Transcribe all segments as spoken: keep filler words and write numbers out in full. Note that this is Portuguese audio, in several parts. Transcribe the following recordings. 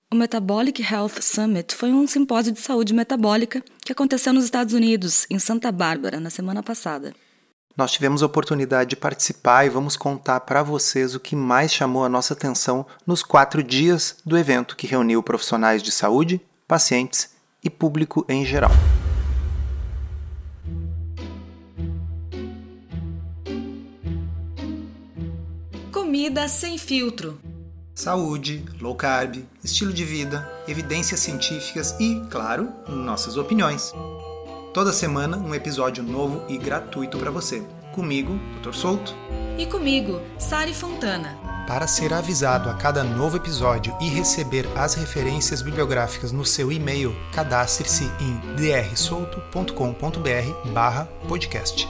O Metabolic Health Summit foi um simpósio de saúde metabólica que aconteceu nos Estados Unidos, em Santa Bárbara, na semana passada. Nós tivemos a oportunidade de participar e vamos contar para vocês o que mais chamou a nossa atenção nos quatro dias do evento que reuniu profissionais de saúde, pacientes e público em geral. Comida sem filtro. Saúde, low carb, estilo de vida, evidências científicas e, claro, nossas opiniões. Toda semana um episódio novo e gratuito para você. Comigo, doutor Souto. E comigo, Sari Fontana. Para ser avisado a cada novo episódio e receber as referências bibliográficas no seu e-mail, cadastre-se em d r souto ponto com ponto b r barra podcast.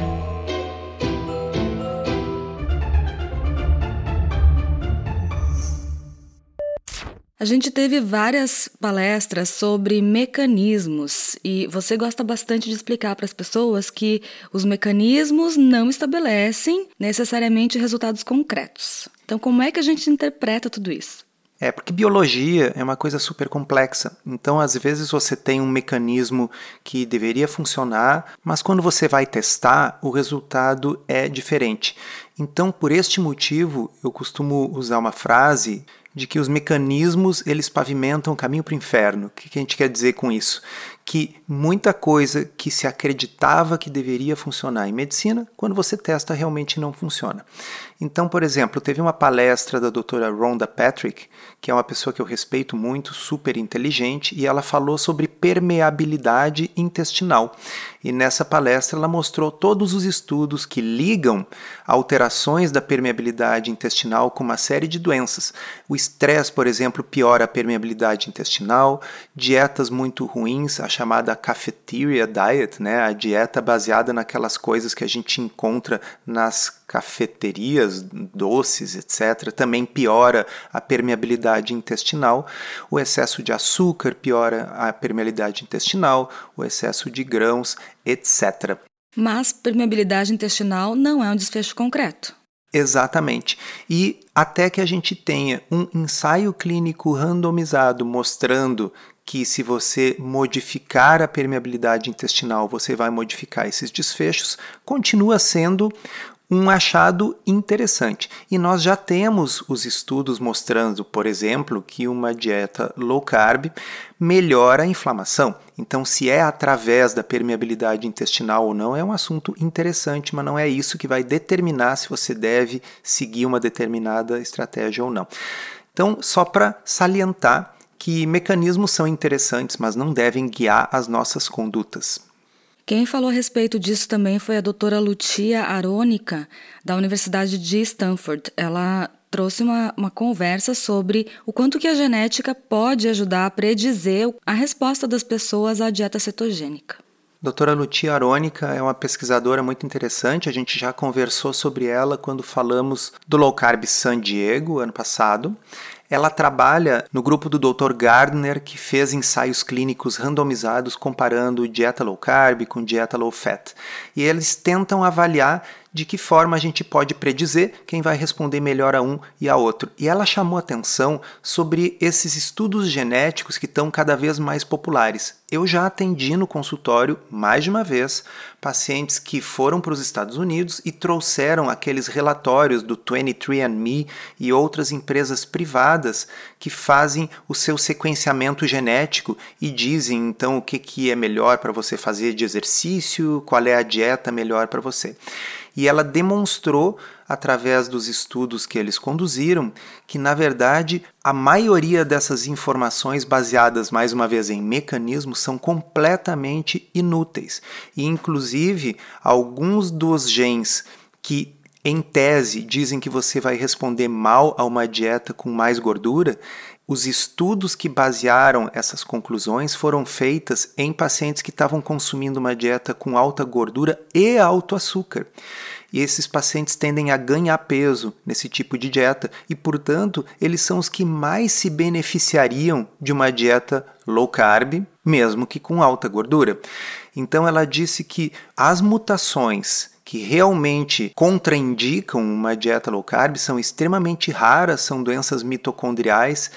A gente teve várias palestras sobre mecanismos e você gosta bastante de explicar para as pessoas que os mecanismos não estabelecem necessariamente resultados concretos. Então, como é que a gente interpreta tudo isso? É, porque biologia é uma coisa super complexa. Então, às vezes você tem um mecanismo que deveria funcionar, mas quando você vai testar, o resultado é diferente. Então, por este motivo, eu costumo usar uma frase de que os mecanismos eles pavimentam o caminho para o inferno. O que a gente quer dizer com isso? Que muita coisa que se acreditava que deveria funcionar em medicina, quando você testa, realmente não funciona. Então, por exemplo, teve uma palestra da doutora Rhonda Patrick, que é uma pessoa que eu respeito muito, super inteligente, e ela falou sobre permeabilidade intestinal. E nessa palestra ela mostrou todos os estudos que ligam alterações da permeabilidade intestinal com uma série de doenças. O estresse, por exemplo, piora a permeabilidade intestinal, dietas muito ruins, a chamada cafeteria diet, né? A dieta baseada naquelas coisas que a gente encontra nas cafeterias, doces, etcétera, também piora a permeabilidade intestinal. O excesso de açúcar piora a permeabilidade intestinal, o excesso de grãos, etcétera. Mas permeabilidade intestinal não é um desfecho concreto. Exatamente. E até que a gente tenha um ensaio clínico randomizado mostrando que se você modificar a permeabilidade intestinal, você vai modificar esses desfechos, continua sendo um achado interessante. E nós já temos os estudos mostrando, por exemplo, que uma dieta low carb melhora a inflamação. Então, se é através da permeabilidade intestinal ou não, é um assunto interessante, mas não é isso que vai determinar se você deve seguir uma determinada estratégia ou não. Então, só para salientar que mecanismos são interessantes, mas não devem guiar as nossas condutas. Quem falou a respeito disso também foi a doutora Lucia Aronica, da Universidade de Stanford. Ela trouxe uma, uma conversa sobre o quanto que a genética pode ajudar a predizer a resposta das pessoas à dieta cetogênica. Doutora Lucia Aronica é uma pesquisadora muito interessante, a gente já conversou sobre ela quando falamos do Low Carb San Diego, ano passado. Ela trabalha no grupo do doutor Gardner, que fez ensaios clínicos randomizados comparando dieta low carb com dieta low fat. E eles tentam avaliar de que forma a gente pode predizer quem vai responder melhor a um e a outro. E ela chamou atenção sobre esses estudos genéticos que estão cada vez mais populares. Eu já atendi no consultório, mais de uma vez, pacientes que foram para os Estados Unidos e trouxeram aqueles relatórios do vinte e três and me e outras empresas privadas que fazem o seu sequenciamento genético e dizem então o que, que é melhor para você fazer de exercício, qual é a dieta melhor para você. E ela demonstrou, através dos estudos que eles conduziram, que, na verdade, a maioria dessas informações baseadas, mais uma vez, em mecanismos, são completamente inúteis. E, inclusive, alguns dos genes que, em tese, dizem que você vai responder mal a uma dieta com mais gordura, os estudos que basearam essas conclusões foram feitos em pacientes que estavam consumindo uma dieta com alta gordura e alto açúcar. E esses pacientes tendem a ganhar peso nesse tipo de dieta e, portanto, eles são os que mais se beneficiariam de uma dieta low carb, mesmo que com alta gordura. Então, ela disse que as mutações que realmente contraindicam uma dieta low carb são extremamente raras, são doenças mitocondriais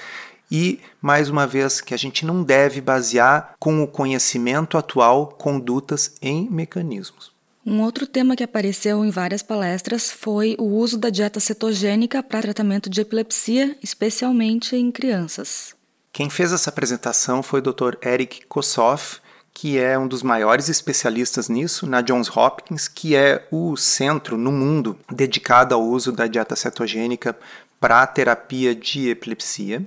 E, mais uma vez, que a gente não deve basear com o conhecimento atual condutas em mecanismos. Um outro tema que apareceu em várias palestras foi o uso da dieta cetogênica para tratamento de epilepsia, especialmente em crianças. Quem fez essa apresentação foi o doutor Eric Kossoff, que é um dos maiores especialistas nisso, na Johns Hopkins, que é o centro no mundo dedicado ao uso da dieta cetogênica para a terapia de epilepsia.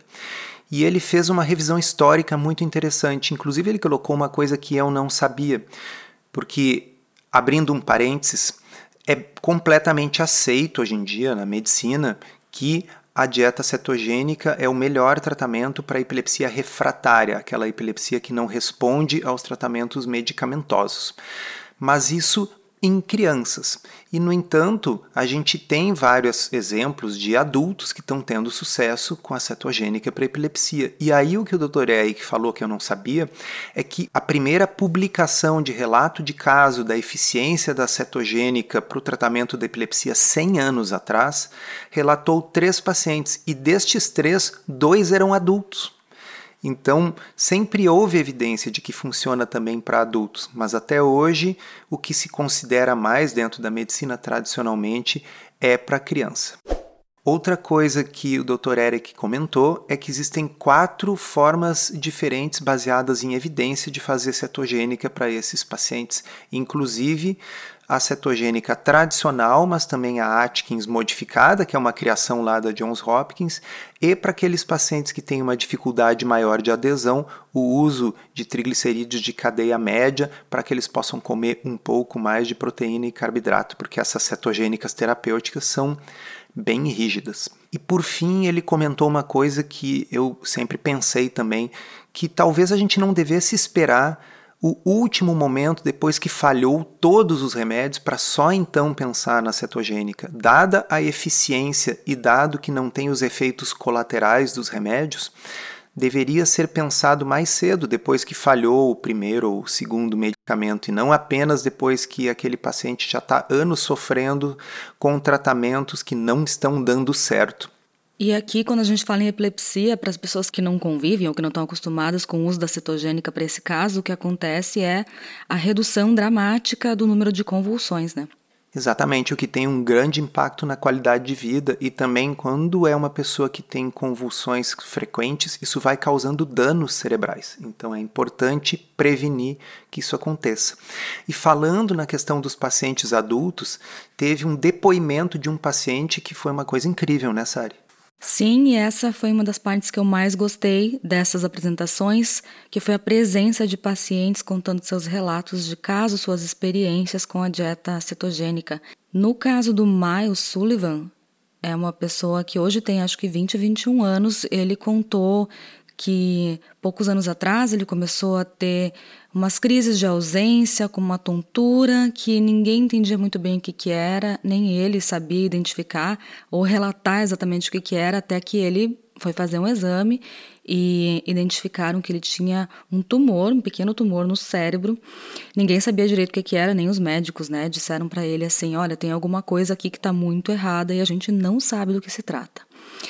E ele fez uma revisão histórica muito interessante. Inclusive, ele colocou uma coisa que eu não sabia, porque, abrindo um parênteses, é completamente aceito hoje em dia na medicina que a dieta cetogênica é o melhor tratamento para a epilepsia refratária, aquela epilepsia que não responde aos tratamentos medicamentosos. Mas isso em crianças. E, no entanto, a gente tem vários exemplos de adultos que estão tendo sucesso com a cetogênica para epilepsia. E aí o que o doutor Eric falou que eu não sabia é que a primeira publicação de relato de caso da eficiência da cetogênica para o tratamento da epilepsia cem anos atrás relatou três pacientes e destes três, dois eram adultos. Então, sempre houve evidência de que funciona também para adultos, mas até hoje o que se considera mais dentro da medicina tradicionalmente é para criança. Outra coisa que o doutor Eric comentou é que existem quatro formas diferentes baseadas em evidência de fazer cetogênica para esses pacientes, inclusive a cetogênica tradicional, mas também a Atkins modificada, que é uma criação lá da Johns Hopkins, e para aqueles pacientes que têm uma dificuldade maior de adesão, o uso de triglicerídeos de cadeia média para que eles possam comer um pouco mais de proteína e carboidrato, porque essas cetogênicas terapêuticas são bem rígidas. E por fim, ele comentou uma coisa que eu sempre pensei também, que talvez a gente não devesse esperar o último momento depois que falhou todos os remédios para só então pensar na cetogênica. Dada a eficiência e dado que não tem os efeitos colaterais dos remédios, deveria ser pensado mais cedo, depois que falhou o primeiro ou o segundo medicamento, e não apenas depois que aquele paciente já está anos sofrendo com tratamentos que não estão dando certo. E aqui, quando a gente fala em epilepsia, para as pessoas que não convivem ou que não estão acostumadas com o uso da cetogênica para esse caso, o que acontece é a redução dramática do número de convulsões, né? Exatamente, o que tem um grande impacto na qualidade de vida, e também quando é uma pessoa que tem convulsões frequentes, isso vai causando danos cerebrais. Então é importante prevenir que isso aconteça. E falando na questão dos pacientes adultos, teve um depoimento de um paciente que foi uma coisa incrível, né, Sari? Sim, e essa foi uma das partes que eu mais gostei dessas apresentações, que foi a presença de pacientes contando seus relatos de caso, suas experiências com a dieta cetogênica. No caso do Miles Sullivan, é uma pessoa que hoje tem acho que vinte, vinte e um anos, ele contou que poucos anos atrás ele começou a ter umas crises de ausência, com uma tontura que ninguém entendia muito bem o que, que era, nem ele sabia identificar ou relatar exatamente o que, que era, até que ele foi fazer um exame e identificaram que ele tinha um tumor, um pequeno tumor no cérebro. Ninguém sabia direito o que, que era, nem os médicos, né? Disseram para ele assim, olha, tem alguma coisa aqui que está muito errada e a gente não sabe do que se trata.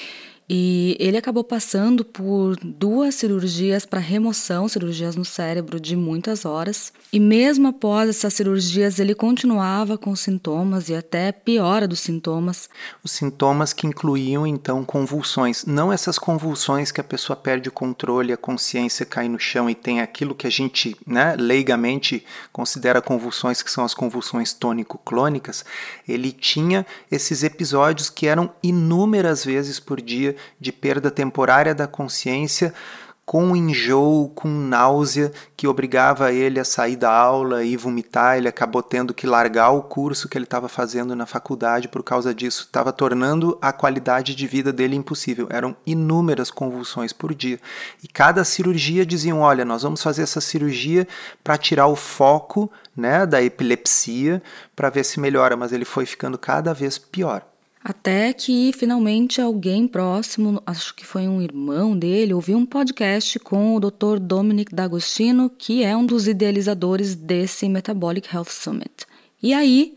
E ele acabou passando por duas cirurgias para remoção, cirurgias no cérebro de muitas horas. E mesmo após essas cirurgias, ele continuava com sintomas e até piora dos sintomas. Os sintomas que incluíam, então, convulsões. Não essas convulsões que a pessoa perde o controle, a consciência cai no chão e tem aquilo que a gente, né, leigamente considera convulsões, que são as convulsões tônico-clônicas. Ele tinha esses episódios que eram inúmeras vezes por dia, de perda temporária da consciência, com enjoo, com náusea, que obrigava ele a sair da aula e vomitar. Ele acabou tendo que largar o curso que ele estava fazendo na faculdade por causa disso. Estava tornando a qualidade de vida dele impossível. Eram inúmeras convulsões por dia. E cada cirurgia diziam, olha, nós vamos fazer essa cirurgia para tirar o foco, né, da epilepsia, para ver se melhora. Mas ele foi ficando cada vez pior. Até que, finalmente, alguém próximo, acho que foi um irmão dele, ouviu um podcast com o doutor Dominic D'Agostino, que é um dos idealizadores desse Metabolic Health Summit. E aí,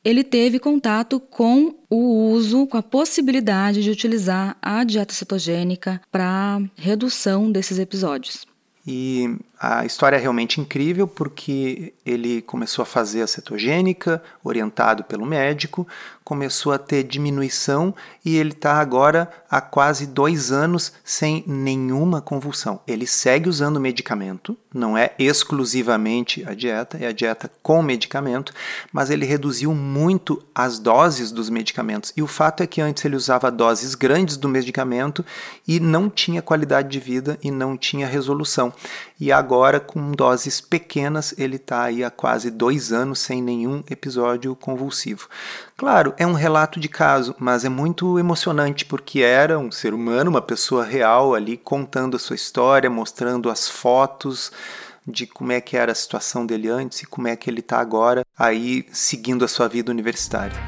ele teve contato com o uso, com a possibilidade de utilizar a dieta cetogênica para redução desses episódios. E a história é realmente incrível porque ele começou a fazer a cetogênica, orientado pelo médico, começou a ter diminuição e ele está agora há quase dois anos sem nenhuma convulsão. Ele segue usando medicamento, não é exclusivamente a dieta, é a dieta com medicamento, mas ele reduziu muito as doses dos medicamentos. E o fato é que antes ele usava doses grandes do medicamento e não tinha qualidade de vida e não tinha resolução. E agora, com doses pequenas, ele está aí há quase dois anos sem nenhum episódio convulsivo. Claro, é um relato de caso, mas é muito emocionante porque era um ser humano, uma pessoa real ali contando a sua história, mostrando as fotos de como é que era a situação dele antes e como é que ele está agora aí seguindo a sua vida universitária.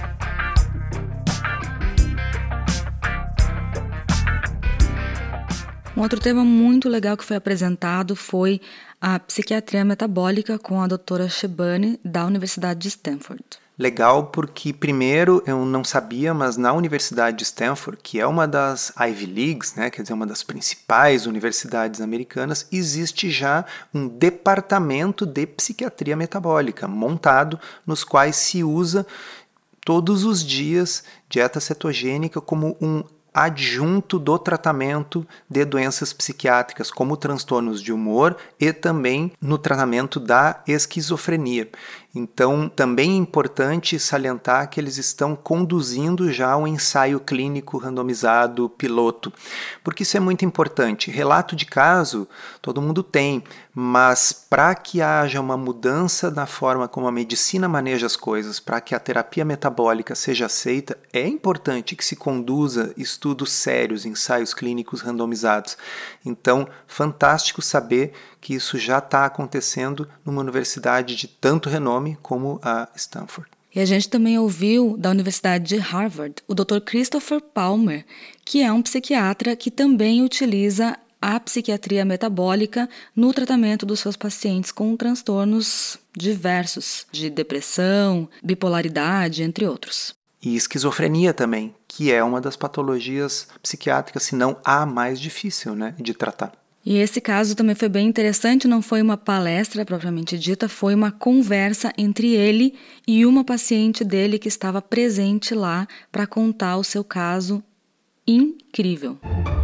Um outro tema muito legal que foi apresentado foi a psiquiatria metabólica com a doutora Shebane, da Universidade de Stanford. Legal porque, primeiro, eu não sabia, mas na Universidade de Stanford, que é uma das Ivy Leagues, né, quer dizer, uma das principais universidades americanas, existe já um departamento de psiquiatria metabólica montado, nos quais se usa todos os dias dieta cetogênica como um adjunto do tratamento de doenças psiquiátricas, como transtornos de humor e também no tratamento da esquizofrenia. Então, também é importante salientar que eles estão conduzindo já um ensaio clínico randomizado piloto, porque isso é muito importante. Relato de caso, todo mundo tem, mas para que haja uma mudança na forma como a medicina maneja as coisas, para que a terapia metabólica seja aceita, é importante que se conduza estudos sérios, ensaios clínicos randomizados. Então, fantástico saber que isso já está acontecendo numa universidade de tanto renome como a Stanford. E a gente também ouviu da Universidade de Harvard o doutor Christopher Palmer, que é um psiquiatra que também utiliza a psiquiatria metabólica no tratamento dos seus pacientes com transtornos diversos, de depressão, bipolaridade, entre outros. E esquizofrenia também, que é uma das patologias psiquiátricas, se não a mais difícil, né, de tratar. E esse caso também foi bem interessante, não foi uma palestra propriamente dita, foi uma conversa entre ele e uma paciente dele que estava presente lá para contar o seu caso incrível.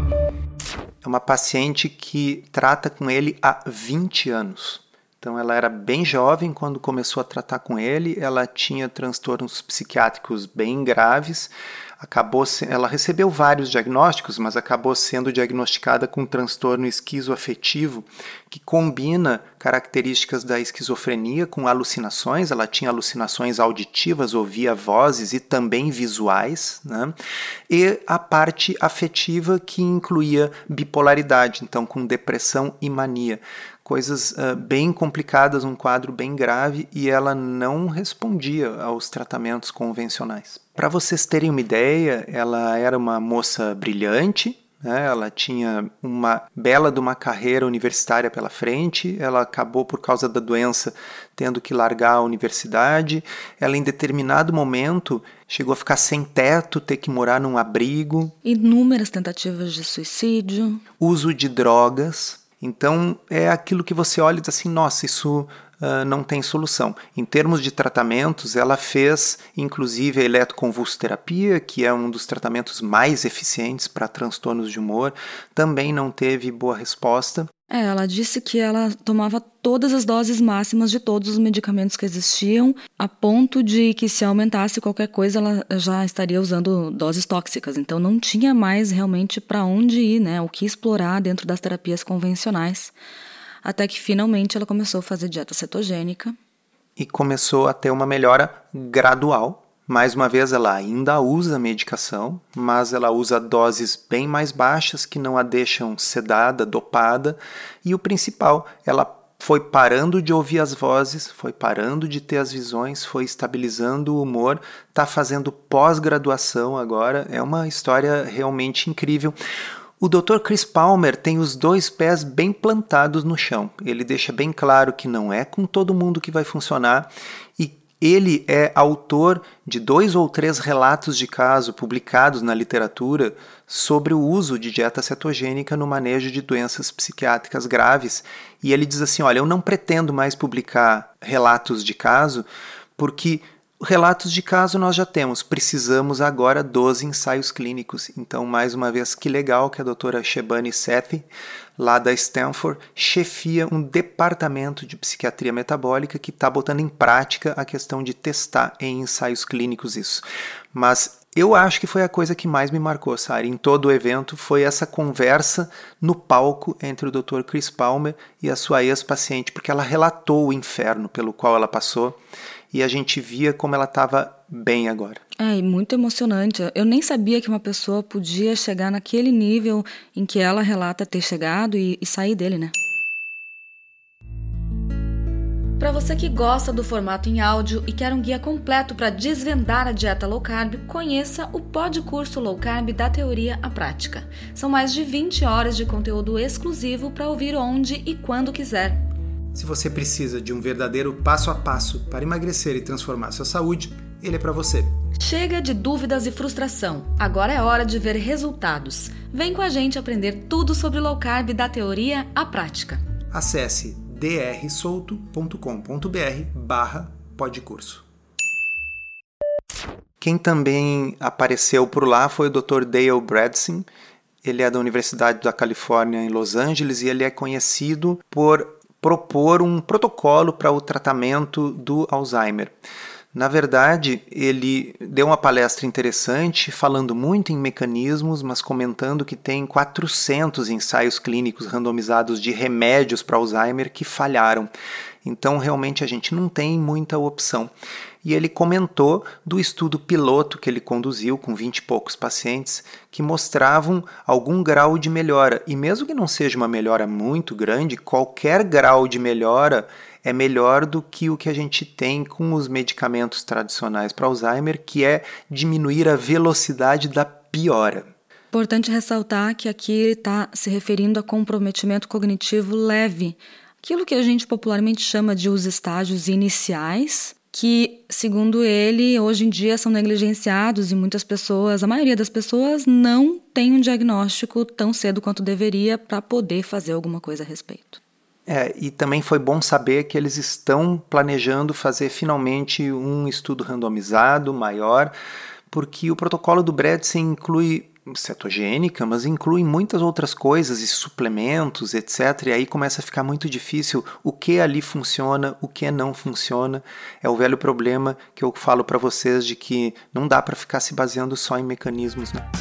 É uma paciente que trata com ele há vinte anos. Então ela era bem jovem quando começou a tratar com ele, ela tinha transtornos psiquiátricos bem graves, acabou se... ela recebeu vários diagnósticos, mas acabou sendo diagnosticada com um transtorno esquizoafetivo que combina características da esquizofrenia com alucinações. Ela tinha alucinações auditivas, ouvia vozes e também visuais, né? E a parte afetiva que incluía bipolaridade, então com depressão e mania. Coisas uh, bem complicadas, um quadro bem grave, e ela não respondia aos tratamentos convencionais. Para vocês terem uma ideia, ela era uma moça brilhante, né? Ela tinha uma bela de uma carreira universitária pela frente, ela acabou por causa da doença tendo que largar a universidade, ela em determinado momento chegou a ficar sem teto, ter que morar num abrigo. Inúmeras tentativas de suicídio. Uso de drogas. Então, é aquilo que você olha e diz assim, nossa, isso uh, não tem solução. Em termos de tratamentos, ela fez, inclusive, a eletroconvulsoterapia, que é um dos tratamentos mais eficientes para transtornos de humor, também não teve boa resposta. É, ela disse que ela tomava todas as doses máximas de todos os medicamentos que existiam, a ponto de que se aumentasse qualquer coisa, ela já estaria usando doses tóxicas. Então não tinha mais realmente para onde ir, né? O que explorar dentro das terapias convencionais. Até que finalmente ela começou a fazer dieta cetogênica. E começou a ter uma melhora gradual. Mais uma vez, ela ainda usa medicação, mas ela usa doses bem mais baixas que não a deixam sedada, dopada. E o principal, ela foi parando de ouvir as vozes, foi parando de ter as visões, foi estabilizando o humor, está fazendo pós-graduação agora. É uma história realmente incrível. O doutor Chris Palmer tem os dois pés bem plantados no chão. Ele deixa bem claro que não é com todo mundo que vai funcionar e Ele é autor de dois ou três relatos de caso publicados na literatura sobre o uso de dieta cetogênica no manejo de doenças psiquiátricas graves. E ele diz assim, olha, eu não pretendo mais publicar relatos de caso, porque relatos de caso nós já temos, precisamos agora dos ensaios clínicos. Então, mais uma vez, que legal que a doutora Shebani Sethi, lá da Stanford, chefia um departamento de psiquiatria metabólica que está botando em prática a questão de testar em ensaios clínicos isso. Mas eu acho que foi a coisa que mais me marcou, Sari, em todo o evento, foi essa conversa no palco entre o doutor Chris Palmer e a sua ex-paciente, porque ela relatou o inferno pelo qual ela passou e a gente via como ela estava bem agora. É, e muito emocionante. Eu nem sabia que uma pessoa podia chegar naquele nível em que ela relata ter chegado e, e sair dele, né? Para você que gosta do formato em áudio e quer um guia completo para desvendar a dieta low carb, conheça o Podcurso Low Carb da Teoria à Prática. São mais de vinte horas de conteúdo exclusivo para ouvir onde e quando quiser. Se você precisa de um verdadeiro passo a passo para emagrecer e transformar sua saúde, ele é para você. Chega de dúvidas e frustração. Agora é hora de ver resultados. Vem com a gente aprender tudo sobre low carb da teoria à prática. Acesse drsolto.com.br barra podcurso. Quem também apareceu por lá foi o doutor Dale Bredesen. Ele é da Universidade da Califórnia em Los Angeles e ele é conhecido por propor um protocolo para o tratamento do Alzheimer. Na verdade, ele deu uma palestra interessante, falando muito em mecanismos, mas comentando que tem quatrocentos ensaios clínicos randomizados de remédios para Alzheimer que falharam. Então, realmente, a gente não tem muita opção. E ele comentou do estudo piloto que ele conduziu com vinte e poucos pacientes que mostravam algum grau de melhora. E mesmo que não seja uma melhora muito grande, qualquer grau de melhora é melhor do que o que a gente tem com os medicamentos tradicionais para Alzheimer, que é diminuir a velocidade da piora. Importante ressaltar que aqui ele está se referindo a comprometimento cognitivo leve, aquilo que a gente popularmente chama de os estágios iniciais, que, segundo ele, hoje em dia são negligenciados e muitas pessoas, a maioria das pessoas, não tem um diagnóstico tão cedo quanto deveria para poder fazer alguma coisa a respeito. É, e também foi bom saber que eles estão planejando fazer finalmente um estudo randomizado maior, porque o protocolo do Bredesen inclui cetogênica, mas inclui muitas outras coisas e suplementos, etcétera. E aí começa a ficar muito difícil o que ali funciona, o que não funciona. É o velho problema que eu falo para vocês de que não dá para ficar se baseando só em mecanismos, né?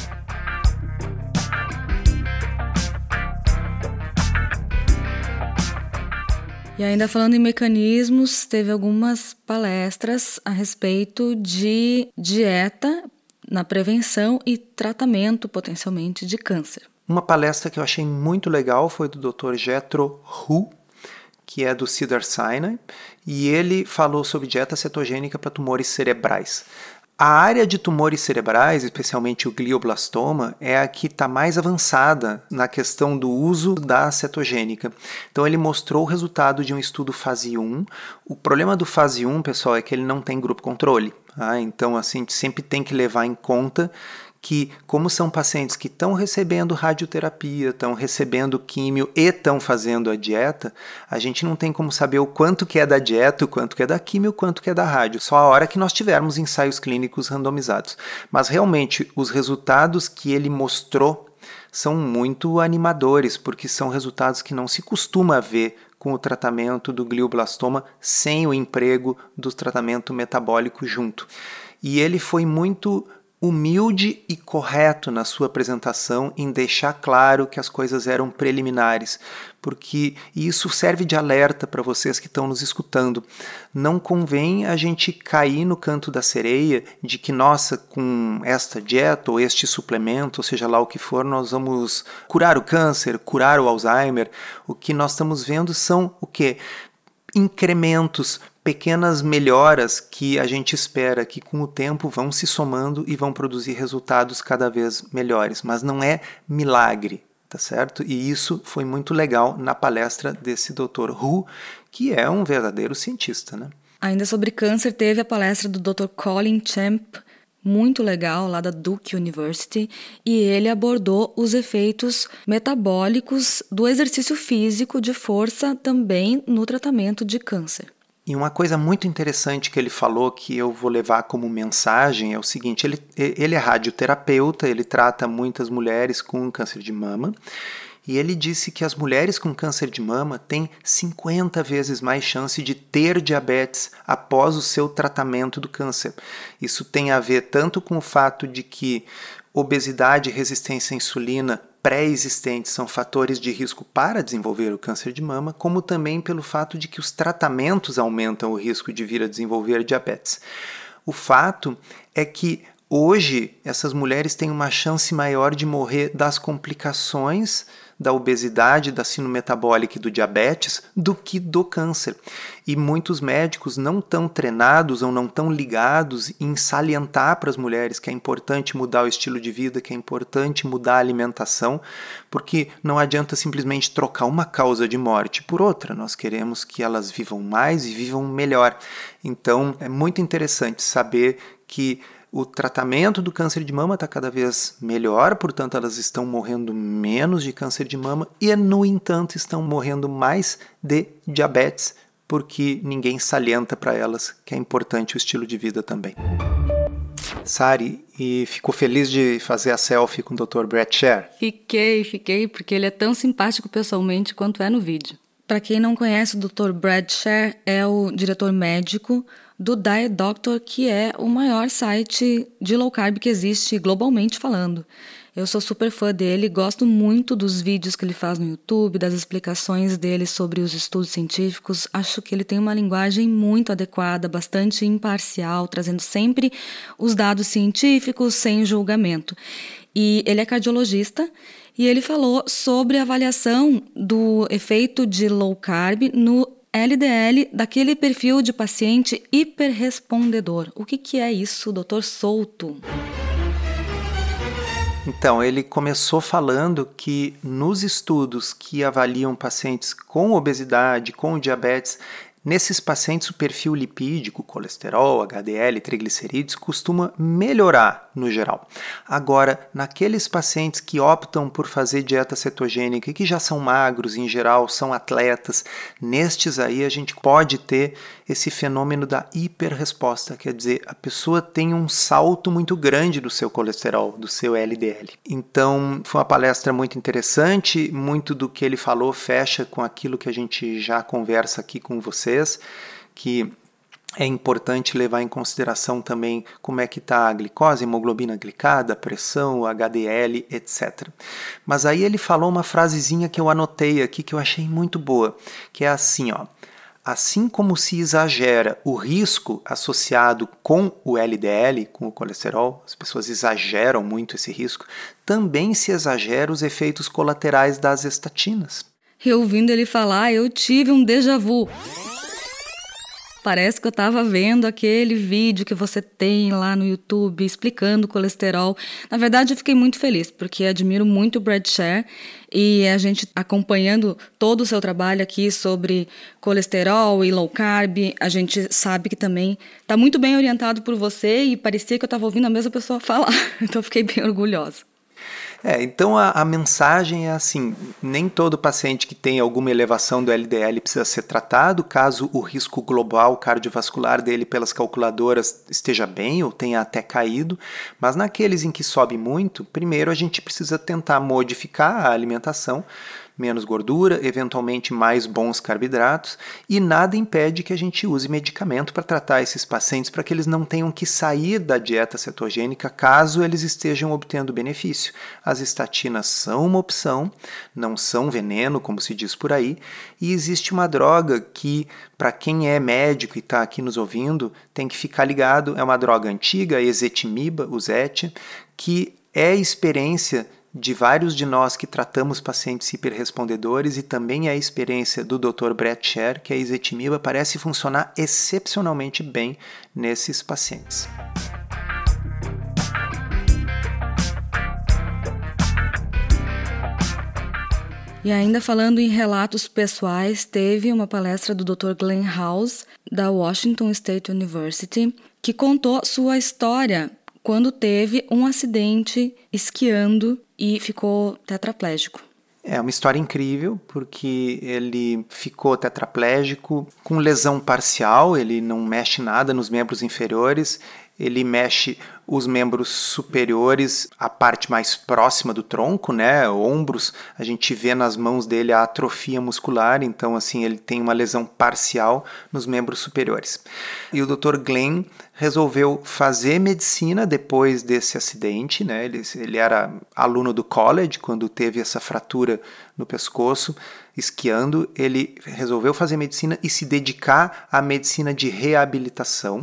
E ainda falando em mecanismos, teve algumas palestras a respeito de dieta na prevenção e tratamento, potencialmente, de câncer. Uma palestra que eu achei muito legal foi do doutor Jethro Hu, que é do Cedars-Sinai, e ele falou sobre dieta cetogênica para tumores cerebrais. A área de tumores cerebrais, especialmente o glioblastoma, é a que está mais avançada na questão do uso da cetogênica. Então ele mostrou o resultado de um estudo fase um. O problema do fase um, pessoal, é que ele não tem grupo controle. Ah, então, assim, a gente sempre tem que levar em conta que, como são pacientes que estão recebendo radioterapia, estão recebendo químio e estão fazendo a dieta, a gente não tem como saber o quanto que é da dieta, o quanto que é da químio, o quanto que é da rádio, só a hora que nós tivermos ensaios clínicos randomizados. Mas, realmente, os resultados que ele mostrou são muito animadores, porque são resultados que não se costuma ver com o tratamento do glioblastoma sem o emprego do tratamento metabólico junto. E ele foi muito humilde e correto na sua apresentação em deixar claro que as coisas eram preliminares, porque isso serve de alerta para vocês que estão nos escutando. Não convém a gente cair no canto da sereia de que, nossa, com esta dieta ou este suplemento, ou seja lá o que for, nós vamos curar o câncer, curar o Alzheimer. O que nós estamos vendo são o quê? Incrementos, pequenas melhoras que a gente espera que com o tempo vão se somando e vão produzir resultados cada vez melhores, mas não é milagre, tá certo? E isso foi muito legal na palestra desse doutor Hu, que é um verdadeiro cientista, né? Ainda sobre câncer, teve a palestra do doutor Colin Champ, muito legal, lá da Duke University, e ele abordou os efeitos metabólicos do exercício físico de força também no tratamento de câncer. E uma coisa muito interessante que ele falou, que eu vou levar como mensagem, é o seguinte: ele, ele é radioterapeuta, ele trata muitas mulheres com câncer de mama, e ele disse que as mulheres com câncer de mama têm cinquenta vezes mais chance de ter diabetes após o seu tratamento do câncer. Isso tem a ver tanto com o fato de que obesidade e resistência à insulina pré-existentes são fatores de risco para desenvolver o câncer de mama, como também pelo fato de que os tratamentos aumentam o risco de vir a desenvolver diabetes. O fato é que hoje essas mulheres têm uma chance maior de morrer das complicações da obesidade, da síndrome metabólica e do diabetes do que do câncer. E muitos médicos não estão treinados ou não estão ligados em salientar para as mulheres que é importante mudar o estilo de vida, que é importante mudar a alimentação, porque não adianta simplesmente trocar uma causa de morte por outra. Nós queremos que elas vivam mais e vivam melhor. Então, é muito interessante saber que o tratamento do câncer de mama está cada vez melhor, portanto elas estão morrendo menos de câncer de mama e, no entanto, estão morrendo mais de diabetes, porque ninguém salienta para elas que é importante o estilo de vida também. Sari, e ficou feliz de fazer a selfie com o doutor Brett Sher? Fiquei, fiquei, porque ele é tão simpático pessoalmente quanto é no vídeo. Para quem não conhece, o doutor Brett Sher é o diretor médico do Diet Doctor, que é o maior site de low carb que existe globalmente falando. Eu sou super fã dele, gosto muito dos vídeos que ele faz no YouTube, das explicações dele sobre os estudos científicos. Acho que ele tem uma linguagem muito adequada, bastante imparcial, trazendo sempre os dados científicos sem julgamento. E ele é cardiologista e ele falou sobre a avaliação do efeito de low carb no L D L daquele perfil de paciente hiperrespondedor. O que, que é isso, doutor Souto? Então, ele começou falando que nos estudos que avaliam pacientes com obesidade, com diabetes, nesses pacientes o perfil lipídico, colesterol, H D L, triglicerídeos, costuma melhorar no geral. Agora, naqueles pacientes que optam por fazer dieta cetogênica e que já são magros, em geral são atletas, nestes aí a gente pode ter esse fenômeno da hiperresposta, quer dizer, a pessoa tem um salto muito grande do seu colesterol, do seu L D L. Então, foi uma palestra muito interessante, muito do que ele falou fecha com aquilo que a gente já conversa aqui com vocês, que é importante levar em consideração também como é que está a glicose, a hemoglobina glicada, a pressão, o H D L, etcétera. Mas aí ele falou uma frasezinha que eu anotei aqui que eu achei muito boa, que é assim, ó. Assim como se exagera o risco associado com o L D L, com o colesterol, as pessoas exageram muito esse risco, também se exagera os efeitos colaterais das estatinas. E ouvindo ele falar, eu tive um déjà vu. Parece que eu estava vendo aquele vídeo que você tem lá no YouTube explicando o colesterol. Na verdade, eu fiquei muito feliz, porque admiro muito o Brett Sher e a gente acompanhando todo o seu trabalho aqui sobre colesterol e low carb, a gente sabe que também está muito bem orientado por você e parecia que eu estava ouvindo a mesma pessoa falar. Então, eu fiquei bem orgulhosa. É, então a, a mensagem é assim, nem todo paciente que tem alguma elevação do L D L precisa ser tratado, caso o risco global cardiovascular dele pelas calculadoras esteja bem ou tenha até caído, mas naqueles em que sobe muito, primeiro a gente precisa tentar modificar a alimentação, menos gordura, eventualmente mais bons carboidratos, e nada impede que a gente use medicamento para tratar esses pacientes para que eles não tenham que sair da dieta cetogênica caso eles estejam obtendo benefício. As estatinas são uma opção, não são veneno, como se diz por aí, e existe uma droga que, para quem é médico e está aqui nos ouvindo, tem que ficar ligado, é uma droga antiga, a ezetimiba, o Zet, que é experiência de vários de nós que tratamos pacientes hiperrespondedores e também a experiência do doutor Brett Sher, que a ezetimiba parece funcionar excepcionalmente bem nesses pacientes. E ainda falando em relatos pessoais, teve uma palestra do doutor Glenn House, da Washington State University, que contou sua história quando teve um acidente esquiando e ficou tetraplégico. É uma história incrível, porque ele ficou tetraplégico com lesão parcial, ele não mexe nada nos membros inferiores, ele mexe os membros superiores, a parte mais próxima do tronco, né, ombros, a gente vê nas mãos dele a atrofia muscular, então assim ele tem uma lesão parcial nos membros superiores. E o doutor Glenn resolveu fazer medicina depois desse acidente, né, ele, ele era aluno do college quando teve essa fratura no pescoço, esquiando, ele resolveu fazer medicina e se dedicar à medicina de reabilitação,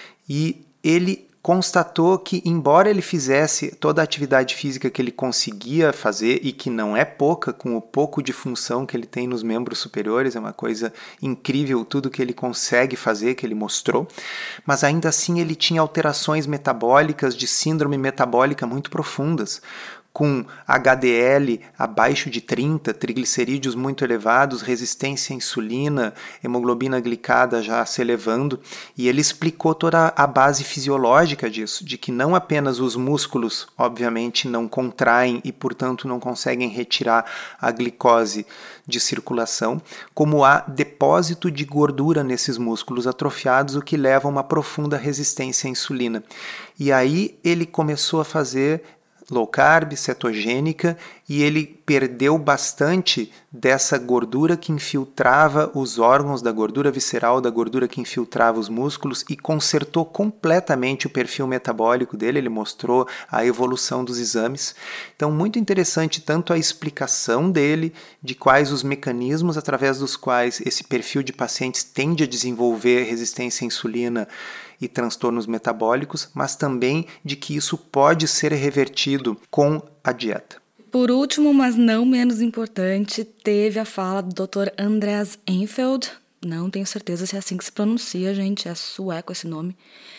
e ele constatou que, embora ele fizesse toda a atividade física que ele conseguia fazer, e que não é pouca, com o pouco de função que ele tem nos membros superiores, é uma coisa incrível tudo que ele consegue fazer, que ele mostrou, mas ainda assim ele tinha alterações metabólicas de síndrome metabólica muito profundas, com H D L abaixo de trinta, triglicerídeos muito elevados, resistência à insulina, hemoglobina glicada já se elevando, e ele explicou toda a base fisiológica disso, de que não apenas os músculos, obviamente, não contraem e, portanto, não conseguem retirar a glicose de circulação, como há depósito de gordura nesses músculos atrofiados, o que leva a uma profunda resistência à insulina. E aí ele começou a fazer low carb, cetogênica, e ele perdeu bastante dessa gordura que infiltrava os órgãos, da gordura visceral, da gordura que infiltrava os músculos, e consertou completamente o perfil metabólico dele. Ele mostrou a evolução dos exames. Então, muito interessante tanto a explicação dele de quais os mecanismos através dos quais esse perfil de pacientes tende a desenvolver resistência à insulina e transtornos metabólicos, mas também de que isso pode ser revertido com a dieta. Por último, mas não menos importante, teve a fala do doutor Andreas Eenfeldt. Não tenho certeza se é assim que se pronuncia, gente, é sueco esse nome.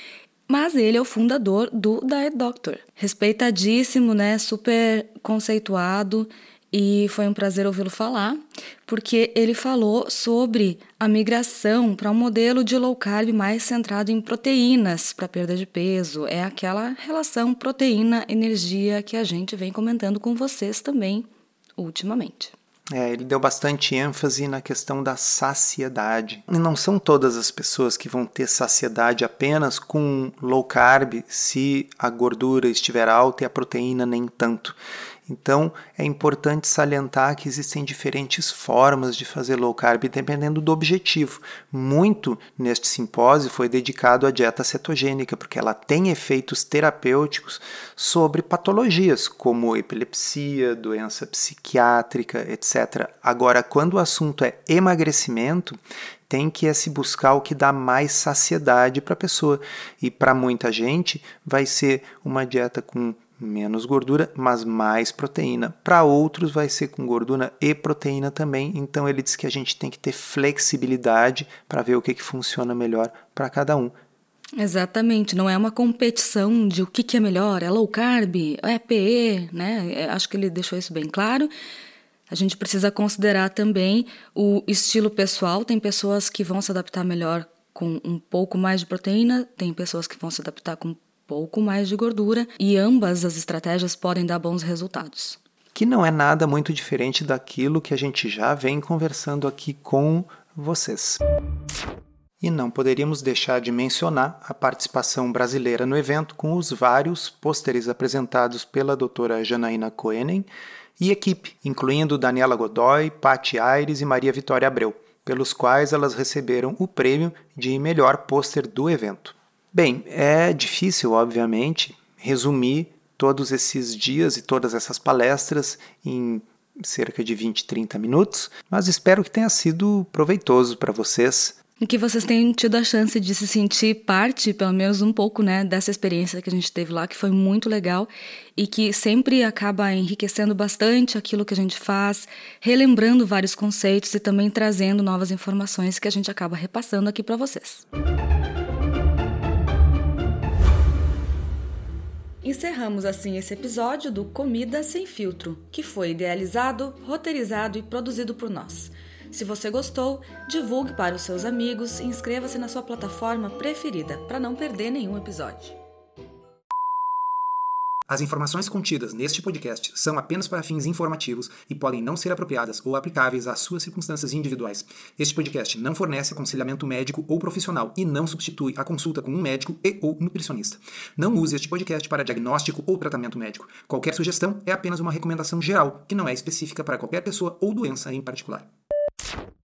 Mas ele é o fundador do Diet Doctor. Respeitadíssimo, né? Super conceituado. E foi um prazer ouvi-lo falar, porque ele falou sobre a migração para um modelo de low carb mais centrado em proteínas para perda de peso. É aquela relação proteína-energia que a gente vem comentando com vocês também ultimamente. É, ele deu bastante ênfase na questão da saciedade. E não são todas as pessoas que vão ter saciedade apenas com low carb se a gordura estiver alta e a proteína nem tanto. Então, é importante salientar que existem diferentes formas de fazer low carb, dependendo do objetivo. Muito neste simpósio foi dedicado à dieta cetogênica, porque ela tem efeitos terapêuticos sobre patologias, como epilepsia, doença psiquiátrica, etcétera. Agora, quando o assunto é emagrecimento, tem que se buscar o que dá mais saciedade para a pessoa. E para muita gente, vai ser uma dieta com menos gordura, mas mais proteína. Para outros vai ser com gordura e proteína também, então ele diz que a gente tem que ter flexibilidade para ver o que, que funciona melhor para cada um. Exatamente, não é uma competição de o que, que é melhor, é low carb, é P E, né? Acho que ele deixou isso bem claro. A gente precisa considerar também o estilo pessoal, tem pessoas que vão se adaptar melhor com um pouco mais de proteína, tem pessoas que vão se adaptar com pouco mais de gordura, e ambas as estratégias podem dar bons resultados. Que não é nada muito diferente daquilo que a gente já vem conversando aqui com vocês. E não poderíamos deixar de mencionar a participação brasileira no evento com os vários pôsteres apresentados pela doutora Janaína Koenen e equipe, incluindo Daniela Godoy, Paty Aires e Maria Vitória Abreu, pelos quais elas receberam o prêmio de melhor pôster do evento. Bem, é difícil, obviamente, resumir todos esses dias e todas essas palestras em cerca de vinte, trinta minutos, mas espero que tenha sido proveitoso para vocês. E que vocês tenham tido a chance de se sentir parte, pelo menos um pouco, né, dessa experiência que a gente teve lá, que foi muito legal e que sempre acaba enriquecendo bastante aquilo que a gente faz, relembrando vários conceitos e também trazendo novas informações que a gente acaba repassando aqui para vocês. Encerramos assim esse episódio do Comida Sem Filtro, que foi idealizado, roteirizado e produzido por nós. Se você gostou, divulgue para os seus amigos e inscreva-se na sua plataforma preferida para não perder nenhum episódio. As informações contidas neste podcast são apenas para fins informativos e podem não ser apropriadas ou aplicáveis às suas circunstâncias individuais. Este podcast não fornece aconselhamento médico ou profissional e não substitui a consulta com um médico e ou nutricionista. Não use este podcast para diagnóstico ou tratamento médico. Qualquer sugestão é apenas uma recomendação geral, que não é específica para qualquer pessoa ou doença em particular.